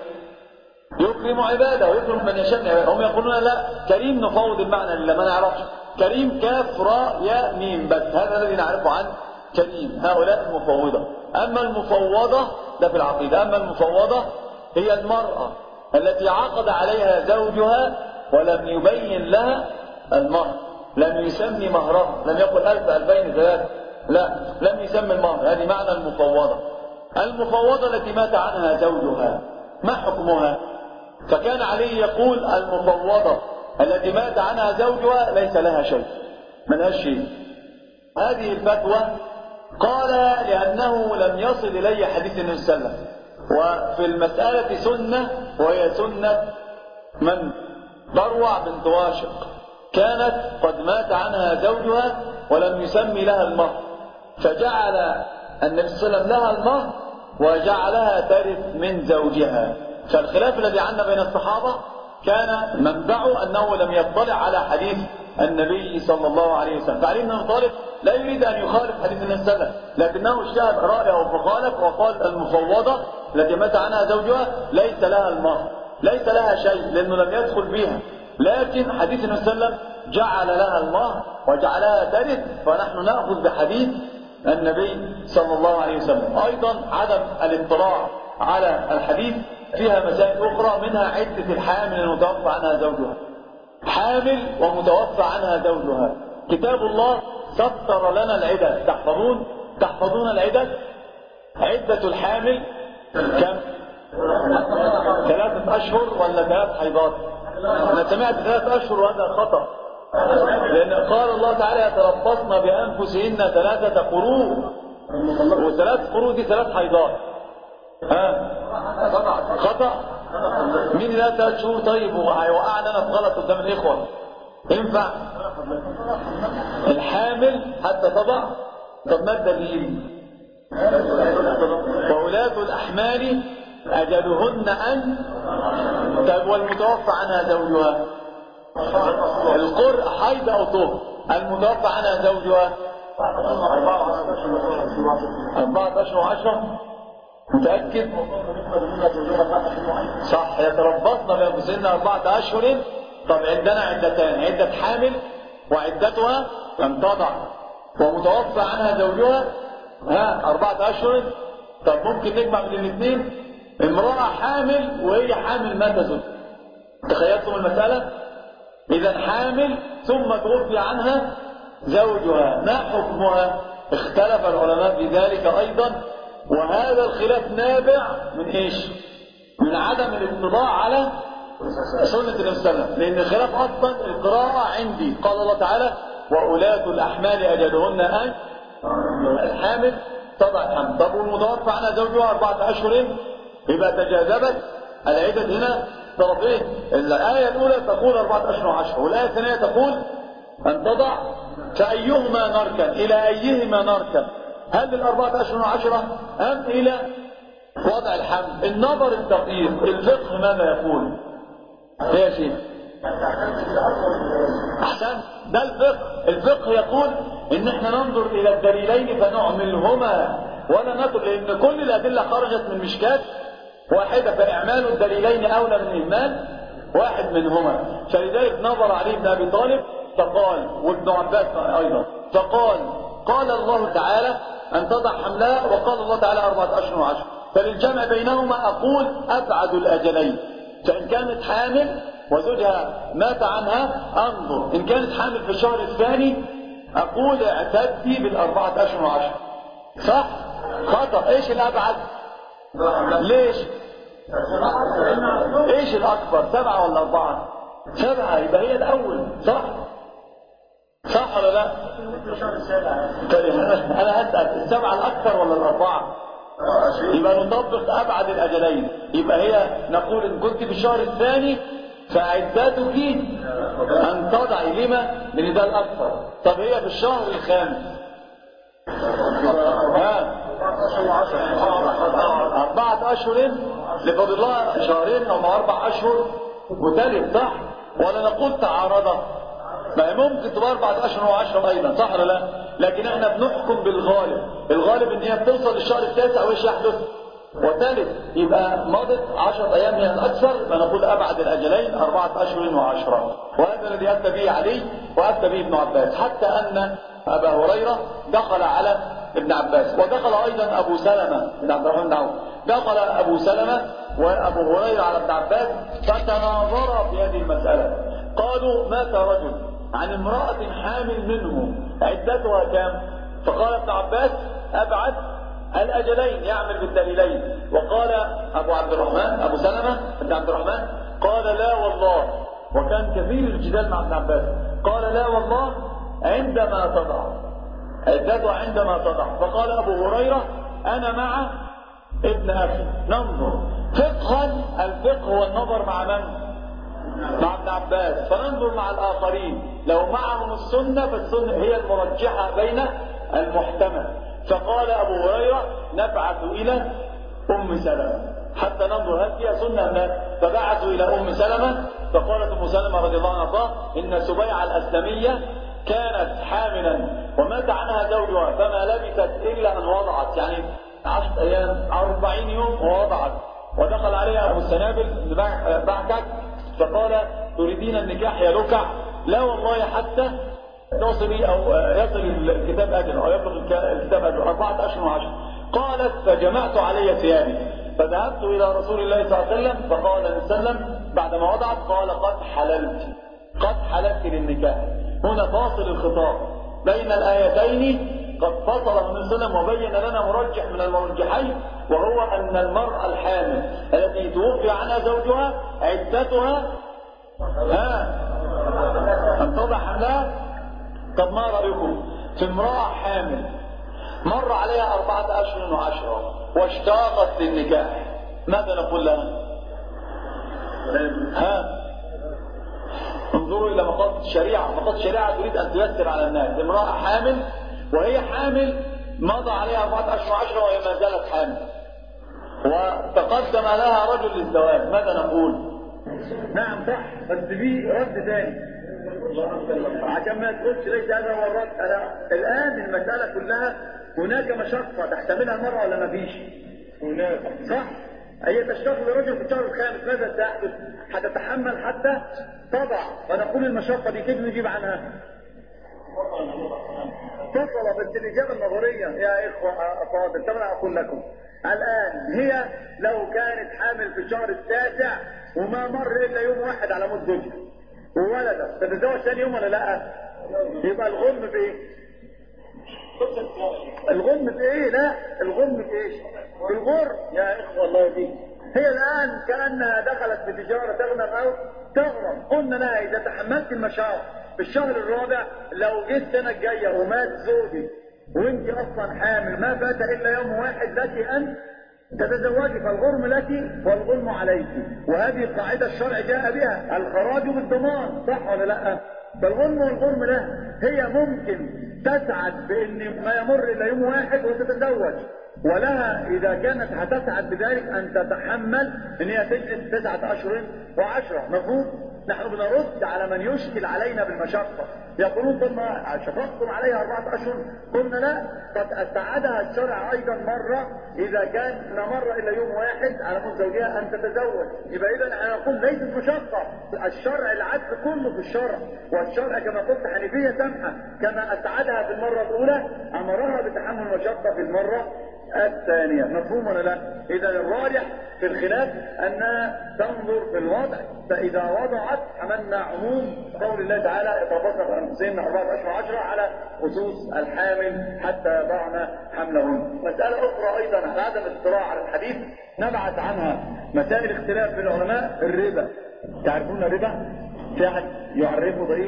يكرم عباده ويكرم من يشاء من عباده. هم يقولون لا، كريم نفوض المعنى لله، ما نعرفش. كريم كاف راء ياء ميم بس، هذا الذي نعرفه عن كريم. هؤلاء المفوضة. أما المفوضة ده في العقيدة. أما المفوضة هي المرأة التي عقد عليها زوجها ولم يبين لها المهر، لم يسمي مهرها، لم يقل ألف ألفين ثلاثة، لا، لم يسمي المهر. هذه معنى المفوضة. المفوضة التي مات عنها زوجها، ما حكمها؟ فكان علي يقول المفوضة التي مات عنها زوجها ليس لها شيء، ما لهاش شيء. هذه الفتوى قال لأنه لم يصل إلي حديث النبي صلى الله عليه وسلم. وفي المسألة سنة، وهي سنة من؟ بروع بنت واشق، كانت قد مات عنها زوجها ولم يسمي لها المهر، فجعل النبي صلى الله عليه وسلم لها المهر وجعلها ترث من زوجها. فالخلاف الذي عنا بين الصحابة كان منبعه أنه لم يطلع على حديث النبي صلى الله عليه وسلم. فعلي بن أبي طالب لا يريد أن يخالف حديث النبي صلى الله عليه وسلم، لكنه اجتهد رأيه فخالف وقال المفوضة التي مات عنها زوجها ليس لها المهر، ليس لها شيء لأنه لم يدخل بها، لكن حديث النبي صلى الله عليه وسلم جعل لها المهر وجعلها ترث، فنحن نأخذ بحديث النبي صلى الله عليه وسلم. أيضا عدم الاطلاع على الحديث فيها مسائل أخرى، منها عدة الحامل المتوفى عنها زوجها. حامل ومتوفى عنها زوجها، كتاب الله سطر لنا العدد. تحفظون تحفظون العدد؟ عدة الحامل كم؟ ثلاثة أشهر ولا ثلاث حيضات؟ أنا سمعت ثلاثة أشهر وهذا خطأ، لأن قال الله تعالى يتربصن بأنفسهن ثلاثة قروء، وثلاث قروء دي ثلاث حيضات. ها؟ خطأ؟ مين لا ثلاث شهور؟ طيب وهيوقعنا أنا في غلط قدام الإخوة. ينفع؟ الحامل حتى تضع. طب ما الدليل؟ وولاة الأحمال أجلهن أن. طب والمتوفى عنها زوجها؟ القرء حيض أو طهر. المتوفى عنها زوجها أربعة أشهر وعشرة. متأكد؟ صح، يتربصن بأنفسهن أربعة أشهر. طب عندنا عدتان، عدة حامل وعدتها لم تضع، ومتوفى عنها زوجها ها أربعة أشهر. طب ممكن نجمع بين الاثنين؟ امرأة حامل وهي حامل مات زوجها. تخيلتم المسألة؟ إذا حامل ثم توفي عنها زوجها، ما حكمها؟ اختلف العلماء في ذلك أيضا، وهذا الخلاف نابع من إيش؟ من عدم الاطلاع على سنة النبي صلى الله عليه وسلم، لأن الخلاف أصلا القراءة عندي. قال الله تعالى وأولاة الأحمال أجلهن أن. الحامل تضع الحمل. طب والمتوفى عنها زوجها أربعة أشهر، يبقى تجاذبت العدة هنا طرفين. الآية الأولى تقول أربعة أشهر وعشرة، والآية الثانية تقول أن تضع. فأيهما نركن؟ إلى أيهما نركن؟ هل الأربعة أشهر وعشرة أم إلى وضع الحمل؟ النظر الدقيق الفقه ماذا يقول؟ يا شيخ أحسن، ده الفقه. الفقه يقول إن احنا ننظر إلى الدليلين فنعملهما ولا نقل، لأن كل الأدلة خرجت من مشكات واحدة، فإعمال الدليلين أولى من إهمال واحد منهما. فلذلك نظر علي بن أبي طالب فقال، وابن عباس أيضا فقال قال الله تعالى أن تضع حملها، وقال الله تعالى أربعة أشهر وعشر. فللجمع بينهما أقول أبعد الأجلين. فإن كانت حامل وزوجها مات عنها أنظر، إن كانت حامل في الشهر الثاني أقول اعتدي بالأربعة أشهر وعشر. صح؟ خطأ. إيش الأبعد؟ ليش؟ إيش الأكبر؟ سبعة ولا أربعة؟ سبعة، يبقى هي الأول. صح؟ صح ولا لا؟ طيب أنا هسأل، السبعة الأكثر ولا الأربعة؟ يبقى نطبق أبعد الأجلين. يبقى هي نقول إن كنت في الشهر الثاني فعدتك أن تضعي. لما؟ لأن ده الأكثر. طب هي في الشهر الخامس ها أربعة أشهر، لفضل الله شهرين أو مع أربع أشهر وثالث. صح؟ ولا نقول تعارضة؟ ما هي ممكن تبقى أربعة أشهر وعشرة أيضا. صح ولا لا؟ لكن احنا بنحكم بالغالب. الغالب ان هي بتوصل للشهر التاسع وايش يحدث؟ وثالث. يبقى مضت عشرة ايام هي الاكثر، فنقول ابعد الاجلين اربعة اشهر وعشرة. وهذا الذي افتى به علي وافتى به ابن عباس، حتى ان ابا هريرة دخل على ابن عباس، ودخل ايضا ابو سلمة بن عبد الرحمن بن عوف. دخل ابو سلمة وابو هريرة على ابن عباس فتناظرا في هذه المسألة. قالوا مات رجل عن امرأة حامل منه عدتها كم؟ فقال ابن عباس أبعد الأجلين، يعمل بالدليلين. وقال أبو عبد الرحمن أبو سلمة ابن عبد الرحمن قال لا والله، وكان كثير الجدال مع ابن عباس، قال لا والله عندما تضع عدتها عندما تضع. فقال أبو هريرة أنا مع ابن أخي ننظر. فقها الفقه هو النظر مع من؟ مع ابن عباس. فننظر مع الآخرين، لو معهم السنة فالسنة هي المرجحة بين المحتمل. فقال أبو هريرة نبعث إلى أم سلمة. حتى ننظر هل فيها سنة أم لا. فبعثوا إلى أم سلمة فقالت أم سلمة رضي الله عنها إن سبيعة الأسلمية كانت حاملا ومات عنها زوجها فما لبثت إلا أن وضعت، يعني عشرة أيام أربعين يوم ووضعت. ودخل عليها أبو السنابل بعكك فقال تريدين النكاح يا لكع؟ لا والله حتى تصلي أو يصل الكتاب أجل أو يبلغ الكتاب أجل أربعة أشهر وعشر. قالت فجمعت علي ثيابي فذهبت إلى رسول الله صلى الله عليه وسلم فقال النبي صلى الله عليه وسلم بعدما وضعت قال قد حللت قد حللت للنكاح. هنا فاصل الخطاب بين الآيتين، قد فصل النبي صلى الله عليه وسلم وبين لنا مرجح من المرجحين، وهو أن المرأة الحامل التي توفي عنها زوجها عدتها ها أن تضع حملها. طب ما رأيكم في امرأة حامل مر عليها أربعة أشهر وعشرة واشتاقت للنكاح، ماذا نقول لها؟ ها انظروا إلى مقاصد الشريعة. مقاصد الشريعة تريد أن تيسر على الناس. امرأة حامل وهي حامل مضى عليها أربعة أشهر وعشرة وهي ما زالت حامل وتقدم لها رجل للزواج، ماذا نقول؟ نعم صح، بس في رد ثاني عشان ما تقولش ليس هذا هو الرد. أنا الآن المسألة كلها هناك مشقة تحتملها المرأة ولا ما فيش؟ هناك صح؟ هي تشتغل لرجل في الشهر الخامس، ماذا تحدث؟ هتتحمل حتى تضع، فنقول المشقة دي كيف نجيب عنها؟ فصل. بس الإجابة النظرية يا إخوة أفاضل طبعا أقول لكم الآن هي لو كانت حامل في الشهر التاسع وما مر إلا يوم واحد على موت زوجها وولدت تتزوج ثاني يوم ولا لا؟ يبقى الغم في ايه؟ الغم في ايه؟ لا الغم في ايش؟ في الغر يا اخوة الله يهديك. هي الان كأنها دخلت في تجارة تغنم او تغرم. قلنا لها اذا تحملت المشاق في الشهر الرابع لو جيت السنة الجاية ومات زوجي وانت اصلا حامل ما فات الا يوم واحد لك ان تتزوجي فالغرم لك والغلم عليك. وهذه القاعدة الشرع جاء بها، الخراج بالضمان، صح ولا لا؟ فالغرم والغرم له. هي ممكن تسعد بان ما يمر الا يوم واحد وتتزوج، ولها اذا كانت هتسعد بذلك ان تتحمل ان هي تجلس تسعة اشهر وعشرة. مفهوم؟ نحن بنرد على من يشكل علينا بالمشقة، يقولون ثم شفقتم عليها أربعة أشهر. قلنا لا، قد أسعدها الشرع أيضا مرة إذا كان ما مر إلا يوم واحد على موت زوجها أن تتزوج. يبقى إذا أنا أقول ليست مشقة، الشرع العدل كله في الشرع، والشرع كما قلت حنيفية سمحة، كما أسعدها في المرة الأولى أمرها بتحمل مشقة في المرة الثانية. مفهوم ولا لا؟ إذا الراجح في الخلاف أنها تنظر في الوضع، فإذا وضعت حملنا عموم قول الله تعالى يتبصر أنفسهن أربعة أشهر وعشرة على خصوص الحامل حتى يضعن حملهن. مسألة أخرى أيضا على عدم الاطلاع على الحديث نبعث عنها مسائل اختلاف بين العلماء. الربا، تعرفون الربا؟ في أحد يعرفه ضعيف؟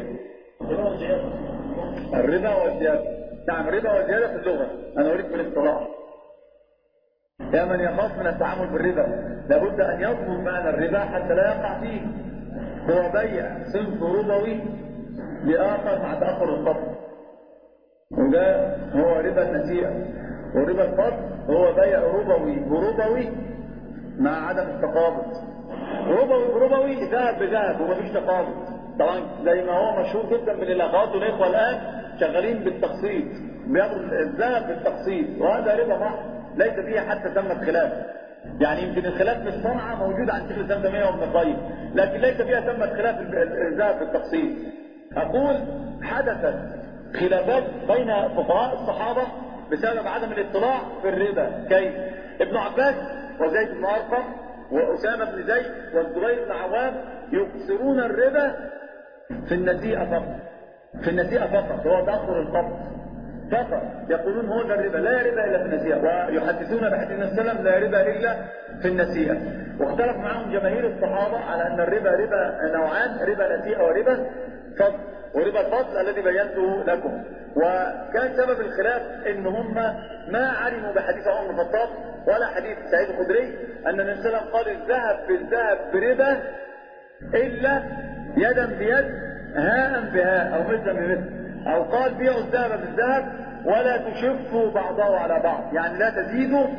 الربا والزيادة. نعم الربا والزيادة في اللغة، أنا أريد في الاصطلاح. يا من يخاف من التعامل بالربا لابد أن يضمن معنى الربا حتى لا يقع فيه. هو بيع صنف ربوي لآخر مع تأخر الفضل، وده هو ربا النسيئة. وربا الفضل هو بيع ربوي بربوي مع عدم التقابض. ربوي بربوي ذهب بذهب ومفيش تقابض. طبعا زي ما هو مشهور جدا من الأخوات والإخوة الآن شغالين بالتقسيط، بياخدوا الذهب بالتقسيط، وهذا ربا محض ليس فيها حتى ثمة خلاف. يعني يمكن الخلاف في الصنعة موجود عند شيخ الإسلام تيمية وابن القيم، لكن ليس فيها ثمة خلاف الذهب بالتقسيط. أقول حدثت خلافات بين فقهاء الصحابة بسبب عدم الاطلاع في الربا. كيف؟ ابن عباس وزيد بن أرقم وأسامة بن زيد والزبير بن عوام يقصرون الربا في النسيئة فقط، في النسيئة فقط، هو تأخر القبض فقط. يقولون هو ده الربا، لا ربا إلا في النسيئة، ويحدثون بحديث النبي صلى الله عليه وسلم لا ربا إلا في النسيئة. واختلف معهم جماهير الصحابة على أن الربا ربا نوعان، ربا نسيئة وربا فضل. وربا الفضل الذي بينته لكم. وكان سبب الخلاف ان هم ما علموا بحديث عمر بن الخطاب ولا حديث سعيد الخدري ان النبي صلى الله عليه وسلم قال الذهب بالذهب بربا الا يدا بيد هاء بهاء او مثلا بمثل، او قال بيعوا الذهب بالذهب ولا تشفوا بعضه على بعض، يعني لا تزيدوا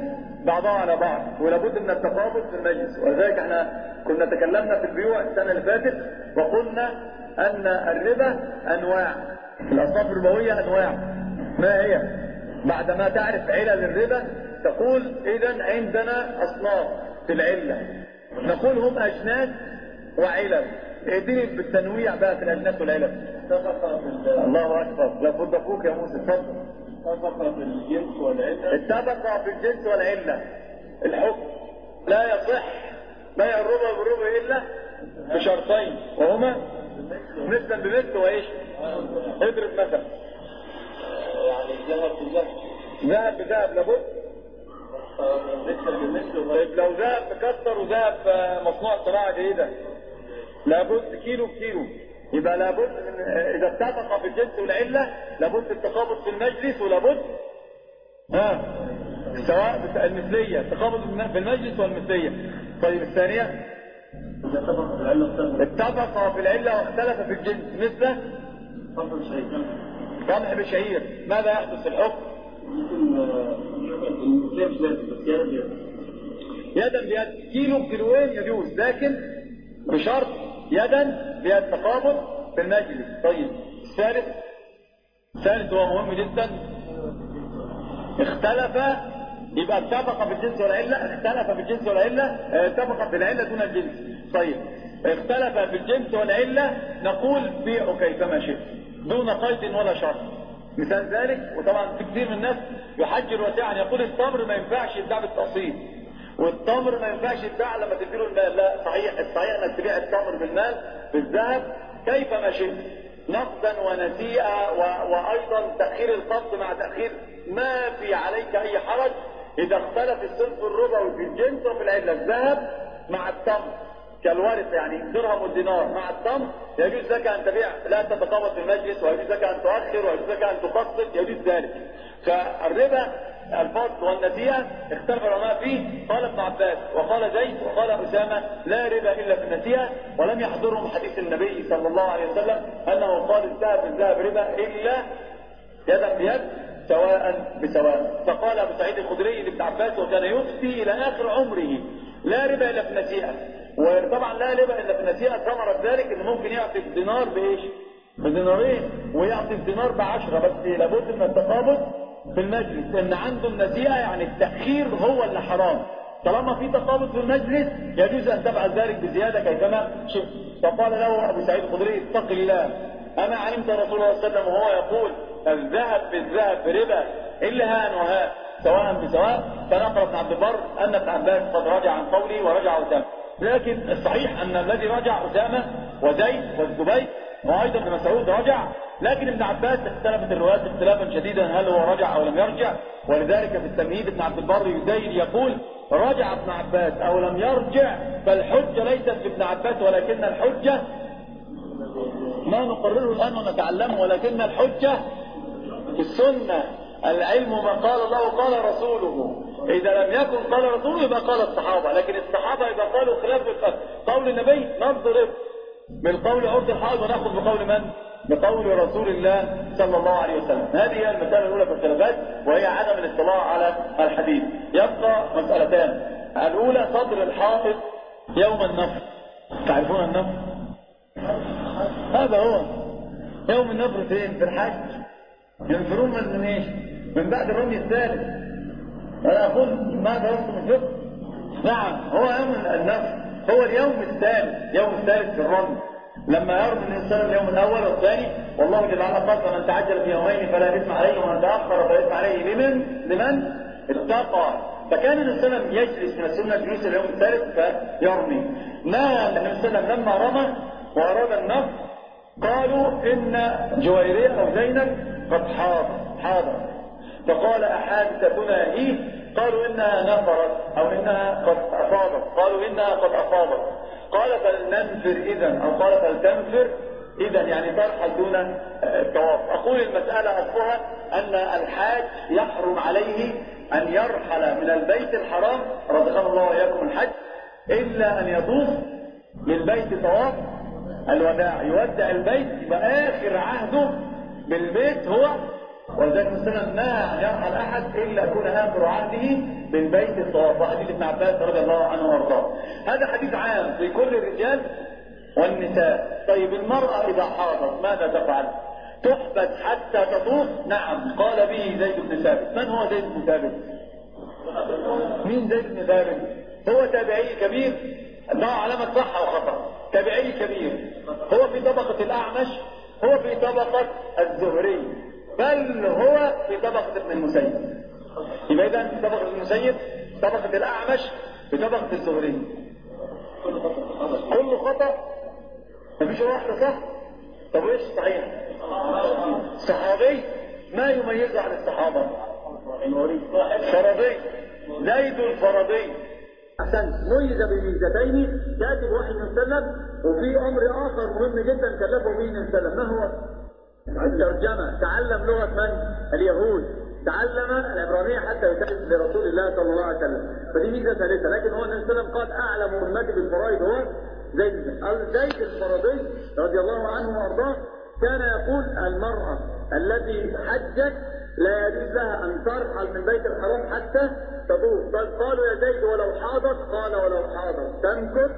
بعضها على بعض، ولابد من التقابض في المجلس. ولذلك احنا كنا تكلمنا في البيوع السنة اللي فاتت وقلنا أن الربا أنواع، الأصناف الربوية أنواع. ما هي؟ بعدما تعرف علل الربا تقول إذن عندنا أصناف في العلة، نقول هم أجناس وعلل. اديني بالتنويع بقى في الأجناس والعلل. الله أكبر، لابد أخوك يا موسى، اتفضل. اتفق في الجنس والعلة. اتفق في الجنس والعلة. الحكم لا يصح بيع الربا بالربا إلا بشرطين، وهما مثلا بمثل وإيش؟ اضرب مثلا. يعني الذهب بذهب. ذهب بذهب لابد. مثل بمثل. طيب لو ذهب مكسر وذهب مصنوع صناعة جيدة لابد كيلو بكيلو، يبقى لابد من إذا اتفق في الجنس والعلة لابد التقابض في المجلس، ولابد ها سواء المثلية، التقابض في المجلس والمثلية. طيب الثانية اتفق في العلة. اتفق في العلة واختلف في الجنس، مثل فضل شيء. قمح بشعير، ماذا يحدث في الحكم؟ ممكن المثلية مش لازم، بس يدا بيد. يدا بيد، كيلو بكيلوين يجوز، لكن بشرط يدا بيد، تقابض في المجلس. طيب الثالث، الثالث هو مهم جدا. اختلف، يبقى اتفق في الجنس والعلة، اختلف في الجنس والعلة، اتفق في العلة دون الجنس. طيب اختلف في الجنس والعلة نقول بيعوا كيفما شئت دون قيد ولا شرط. مثال ذلك، وطبعا في كثير من الناس يحجر واسعا يقول التمر ما ينفعش يتباع بالتقسيط، والتمر ما ينفعش يتباع لما تديله المال. لا، صحيح، الصحيح انك تبيع التمر بالمال بالذهب كيفما شئت، نقدا ونسيئة، وايضا تأخير القبض مع تأخير، ما في عليك اي حرج اذا اختلف الصنف الربوي في الجنس وفي العلة. الذهب مع التمر كالورث، يعني درهم والدينار مع التمر يجوز لك ان تبيع، لا تتقابض في المجلس، ويجوز لك ان تؤخر، ويجوز لك ان تقسط، يجوز ذلك. فالربا الفضل والنسيئة اختلف العلماء فيه. قال ابن عباس وقال زيد وقال أسامة لا ربا إلا في النسيئة، ولم يحضرهم حديث النبي صلى الله عليه وسلم أنه قال الذهب بالذهب ربا إلا يدا بيد سواء بسواء. فقال أبو سعيد الخدري لابن عباس وكان يفتي إلى آخر عمره لا ربا إلا في النسيئة. وطبعا لا ربا إلا في النسيئة ثمرة ذلك إنه ممكن يعطي الدينار بإيش؟ بدينارين، ويعطي الدينار بعشرة، بس لابد من التقابض في المجلس، لأن عنده النسيئة يعني التأخير هو اللي حرام. طالما في تقابض في المجلس يجوز أن تفعل ذلك بزيادة كيفما شئت. فقال له أبو سعيد الخدري اتق الله، أما علمت رسول الله صلى الله عليه وسلم وهو يقول الذهب بالذهب ربا إلا هان وهان سواء بسواء؟ فنقل ابن عبد البر أن ابن عباس قد رجع عن قولي ورجع أسامة. لكن الصحيح أن الذي رجع أسامة وزيد والزبير وأيضا ابن مسعود رجع، لكن ابن عباس اختلفت الروايات اختلافا شديدا هل هو رجع أو لم يرجع. ولذلك في التمهيد ابن عبد البر يزيد يقول رجع ابن عباس أو لم يرجع فالحجة ليست في ابن عباس، ولكن الحجة ما نقرره الآن ونتعلمه، ولكن الحجة في السنة. العلم ما قال الله قال رسوله، إذا لم يكن قال رسوله يبقى قال الصحابة، لكن الصحابة إذا قالوا خلاف قول النبي نضرب بالقول عرض الحائط ونأخذ بقول من؟ بقول رسول الله صلى الله عليه وسلم. هذه هي المسألة الأولى في الخلافات، وهي عدم الاطلاع على الحديث. يبقى مسألتان، الأولى صدر الحائط يوم النفر. تعرفون النفر؟ هذا هو يوم النفر فين؟ في الحج. ينفرون من ايش؟ من بعد الرمي الثالث. أنا أقول ما درست من الفقه؟ نعم، هو يوم النفر، هو اليوم الثالث، يوم الثالث في الرمي، لما يرمي الإنسان اليوم الأول والثاني. والله جل وعلا قال فمن تعجل في يومين فلا إثم عليه ومن تأخر فلا إثم عليه لمن؟ لمن اتقى. فكان النبي صلى الله عليه وسلم يجلس من السنة جلوس اليوم الثالث فيرمي. نهى النبي صلى الله عليه وسلم لما رمى وأراد النفر قالوا إن جويرية أو زينب قد حاضر حاضر فقال أحادثتنا هي؟ قالوا إنها نفرت أو إنها قد أفاضت، قالوا إنها قد أفاضت. قال فلننفر إذن، أو قال فلتنفر إذن، يعني ترحل دون الطواف. أقول المسألة أصلها أن الحاج يحرم عليه أن يرحل من البيت الحرام رزقنا الله وإياكم الحج إلا أن يطوف للبيت طواف الوداع، يودع البيت، يبقى آخر عهده بالبيت هو ولذلك مثلا ما يرحل احد الا يكون اخر عهده بالبيت الطواف، حديث ابن عباس رضي الله عنه وارضاه. هذا حديث عام في كل الرجال والنساء. طيب المرأة اذا حاضت ماذا تفعل؟ تحبس حتى تطوف؟ نعم، قال به زيد بن ثابت. من هو زيد بن ثابت؟ مين زيد بن ثابت؟ هو تابعي كبير، له علامة صح وخطأ، تابعي كبير، هو في طبقة الأعمش، هو في طبقة الزهري، بل هو في طبقة ابن المسيب. يبقى إذا في طبقة المسيب، طبقة الأعمش، في طبقة الزهري. كله خطأ؟ مفيش واحدة صح؟ طب وإيش صحيح؟ صحابي ما يميزه عن الصحابة؟ فرضي، زيد الفرضي. أحسن، ميز بميزتين كاتب واحد من سلم، وفي أمر آخر مهم جدا كلفه به من سلم. ما هو؟ الترجمة. تعلم لغة من؟ اليهود. تعلم العبرانية حتى يترجم لرسول الله صلى الله عليه وسلم، فدي ميزة ثالثة. لكن هو النبي صلى الله عليه وسلم قال أعلم أمتي بالفرائض هو زيد. زيد الفرضي رضي الله عنه وأرضاه كان يقول المرأة التي حجت لا يجوز لها أن ترحل من بيت الحرام حتى تطوف. قالوا يا زيد ولو حاضت؟ قال ولو حاضت تمكث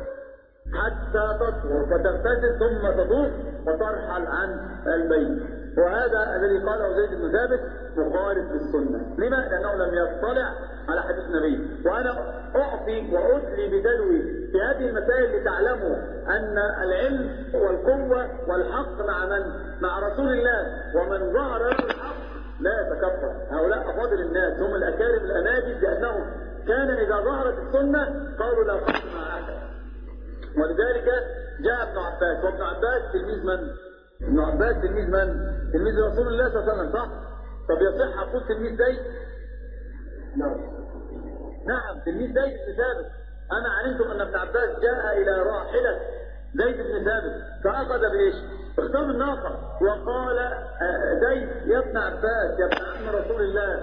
حتى تطهر فتغتسل ثم تطوف وترحل عن البيت. وهذا الذي قاله زيد بن ثابت مخالف للسنة. لما؟ لأنه لم يطلع على حديث النبي. وأنا أعطي وأدلي بدلوي في هذه المسائل لتعلموا أن العلم والقوة والحق مع من؟ مع رسول الله. ومن ظهر له الحق لا يتكبر. هؤلاء أفاضل الناس، هم الأكارم الأناجد، لأنهم كان إذا ظهرت السنة قالوا لا حق مع أحد. ولذلك جاء ابن عباس، وابن عباس تلميذ من؟ ابن عباس تلميذ من؟ تلميذ رسول الله صلى الله عليه وسلم، صح؟ طب يصح أقول تلميذ زيد؟ نعم نعم تلميذ زيد بن ثابت. أنا علمتم أن ابن عباس جاء إلى راحلة زيد بن ثابت فأخذ بإيش؟ اختار الناقة وقال زيد يا ابن عباس يا ابن عم رسول الله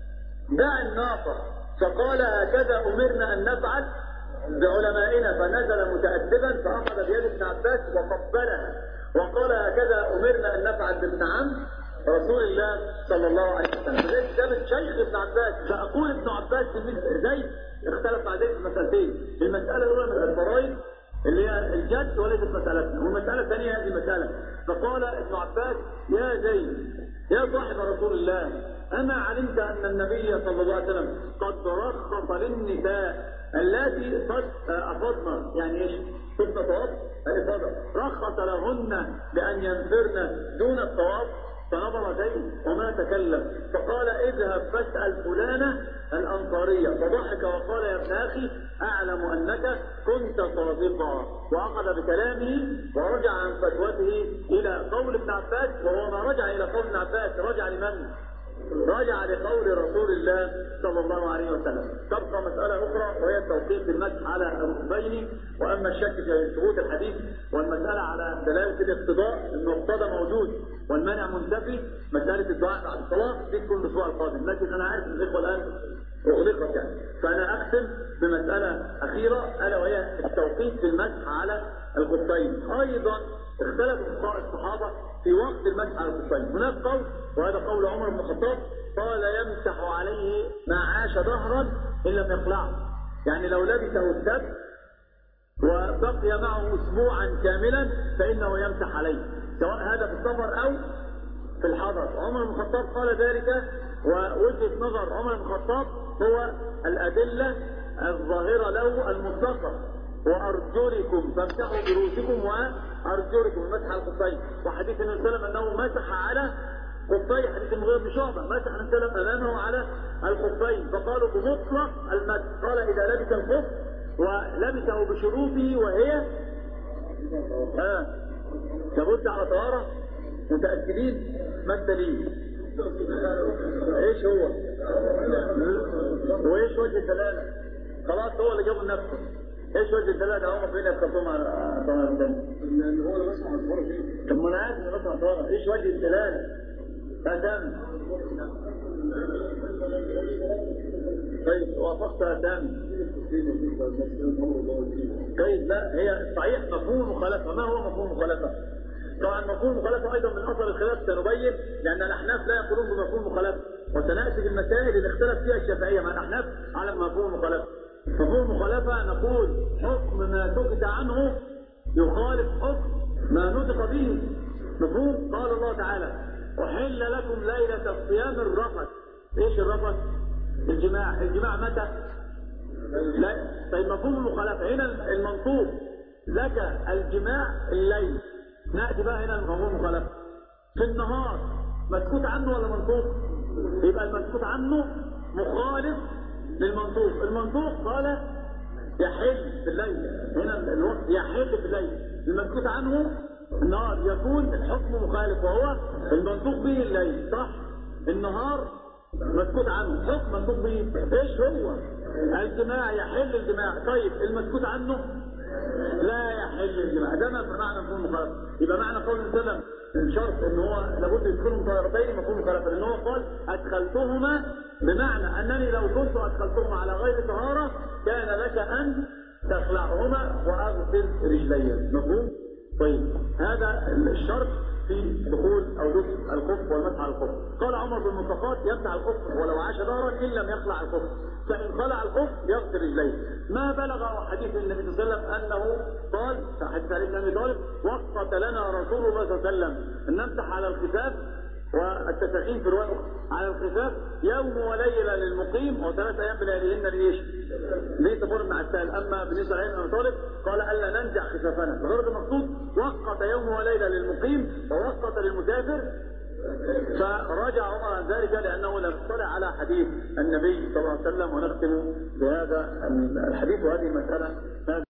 دع الناقة. فقال هكذا أمرنا أن نفعل بعلمائنا، فنزل متأدبا فأخذ بيد ابن عباس وقبلها وقال هكذا أمرنا أن نفعل بابن عم رسول الله صلى الله عليه وسلم. زيد ثابت شيخ ابن عباس. فأقول ابن عباس زيد اختلف مع زيد في مسألتين. المسألة الأولى من الفرائض اللي هي الجد وليست مسألتنا، والمسألة الثانية هذه المسألة. فقال ابن عباس يا زيد يا صاحب رسول الله أما علمت أن النبي صلى الله عليه وسلم قد رخص للنساء التي قد أفضن، يعني إيش؟ طفل طواف الإفاضة، رخص لهن بأن ينفرن دون الطواف. فنظر زيد وما تكلم، فقال اذهب فاسأل فلانة الأنصارية. فضحك وقال يا ابن أخي أعلم أنك كنت صادقا. وأخذ بكلامه ورجع عن فتوته إلى قول ابن عباس. وهو ما رجع إلى قول ابن عباس رجع لمن؟ رجع لقول رسول الله صلى الله عليه وسلم. تبقى مسألة أخرى وهي التوقيف بالمسح على الركبين. وأما الشك في ثبوت الحديث والمسألة على دلالة الاقتضاء، المقتضى موجود والمانع منتفي، مسألة الدعاء بعد الصلاة دي تكون الأسبوع القادم. لكن أنا عارف إن الإخوة الآن أغلقت يعني، فأنا أختم بمسألة أخيرة ألا وهي التوقيف بالمسح على الخفين. أيضا اختلف فقهاء الصحابة في وقت المسح على الخفين. هناك قول وهذا قول عمر بن الخطاب قال يمسح عليه ما عاش ظهرا إن لم يقلعه، يعني لو لبسه السبت وبقي معه أسبوعا كاملا فإنه يمسح عليه، سواء هذا في السفر أو في الحضر. عمر بن الخطاب قال ذلك، ووجهة نظر عمر بن الخطاب هو الأدلة الظاهرة له المطلقة. وأرجلكم فامسحوا برؤوسكم وأرجلكم المسح على الخفين. وحديث النبي صلى الله عليه وسلم أنه مسح على خفين، حديث المغيرة بن شعبة مسح النبي صلى الله عليه وسلم أمامه على الخفين. فقالوا بمطلق المسح. قال إذا لبس الخف ولبسه بشروطه وهي ها لابد على طهارة متأكدين. ما الدليل؟ ايش هو؟ وايش وجه الدلالة؟ خلاص هو اللي جابه لنفسه. ايش وجه الدلالة؟ هم فين يتكلمون على طهارة الدم؟ لأن هو اللي مسح على طهارة فيه. طب ما انا عارف انه مسح على طهارة، ايش وجه الدلالة؟ أدم. طيب وافقت أدم. طيب لا هي صحيح مفهوم مخالفة. ما هو مفهوم مخالفة؟ طبعا مفهوم المخالفة أيضا من أثر الخلاف سنبين، لأن الأحناف لا يقولون بمفهوم المخالفة، وسنأتي في المسائل اللي اختلف فيها الشافعية مع الأحناف على مفهوم المخالفة. مفهوم المخالفة نقول حكم ما سكت عنه يخالف حكم ما نطق به. مفهوم؟ قال الله تعالى: أحل لكم ليلة الصيام الرفث. إيش الرفث؟ الجماع. الجماع متى؟ لا. طيب مفهوم المخالفة هنا المنطوق لك الجماع الليل. نأتي بقى هنا مفهوم المخالفة في النهار مسكوت عنه ولا منطوق؟ يبقى المسكوت عنه مخالف للمنطوق. المنطوق قال يحل في الليل، هنا الوقت يحل في الليل. المسكوت عنه النهار، يكون الحكم مخالف وهو المنطوق به الليل. صح؟ النهار مسكوت عنه، حكم منطوق به ايش هو؟ الجماع، يحل الجماع. طيب المسكوت عنه لا يحل الجماع. ده معنى مفهوم المخالفه. يبقى معنى قول النبي صلى الله عليه وسلم الشرط ان هو لابد يكونوا طاهرتين مفهوم المخالفه، لان هو قال ادخلتهما، بمعنى انني لو كنت ادخلتهما على غير طهاره كان لك ان تخلعهما واغسل رجلي. مفهوم؟ طيب هذا الشرط في دخول او لبس الخف والمسح على الخف. قال عمر بن الخطاب: يمسح الخف ولو عاش دهرا ان لم يخلع الخف، فان خلع الخف يغسل رجليه. ما بلغ حديث النبي صلى الله عليه وسلم انه قال في حديث علي بن ابي طالب: وقت لنا رسول الله صلى الله عليه وسلم ان نمسح على الخفاف، والتسخين في روايه على الخفاف يوم وليله للمقيم وثلاث ايام بلياليهن لايش؟ ليس فرض مع السائل. اما بالنسبه لعلي بن ابي طالب قال: الا ننزع خفافنا. بغرض المقصود وقت يوم وليله للمقيم ووقت للمسافر. فرجع عمر عن ذلك لانه لم يطلع على حديث النبي صلى الله عليه وسلم. ونختم بهذا الحديث وهذه المساله.